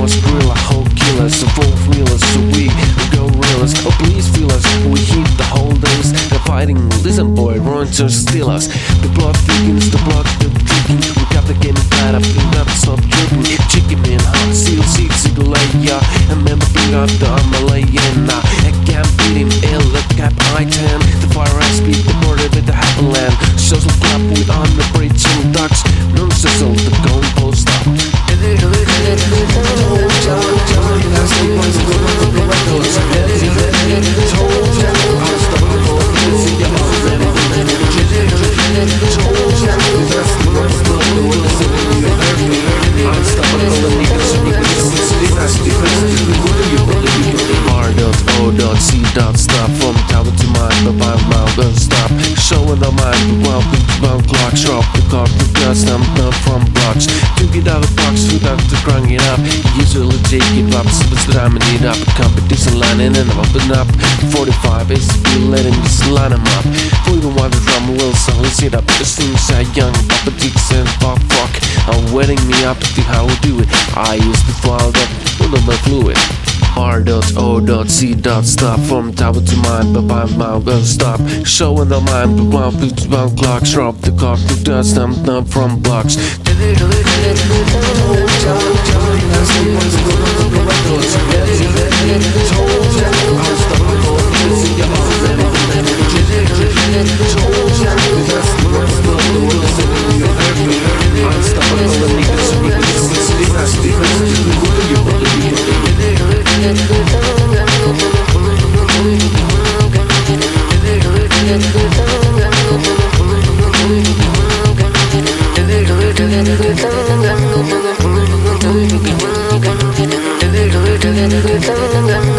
us, gorilla, whole killers, evolve realers, so we go realers. Oh please feel us, we hit the whole days. They're fighting, listen boy, run to steal us. The blood thickens, the blood the drinking. We got the game flat up, we never stop dripping. Chicken man, hot seal, six, yeah. And remember bring up the Malayan. I can't beat him, ill, the cap I-10. The fire ice beat the border with the happy land. Social club, we on the bridge and ducks. Nonsense, the gun post up. Stop from tower to mine, but my mouth will stop. Showing the mind, well, well, clocks drop the clock, the dust, I'm not from blocks. To get out of the box without to crank it up. Usually take it up, but ramming it up. Competition lining and I'm open up. 45 is to be letting this line them up. We don't want the drum will suddenly sit up. The things are young, Papa Dicks and Pop Rock are wetting me up to see how we do it. I used to fall up, with my fluid. R.O.C. Stop from tower to mine, but my mouth will stop. Showing the mind, but one clocks drop the clock to dust, I'm not from blocks. Thank you.